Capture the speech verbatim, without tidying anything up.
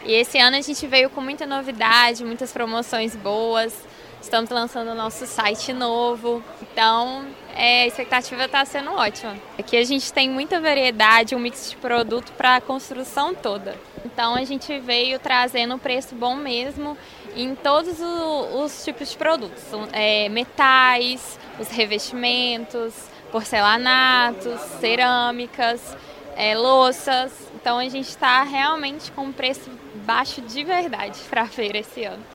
E esse ano a gente veio com muita novidade, muitas promoções boas. Estamos lançando o nosso site novo, então é, a expectativa está sendo ótima. Aqui a gente tem muita variedade, um mix de produto para a construção toda. Então a gente veio trazendo um preço bom mesmo em todos os, os tipos de produtos. É, metais, os revestimentos, porcelanatos, cerâmicas, é, louças. Então a gente está realmente com um preço baixo de verdade para a feira esse ano.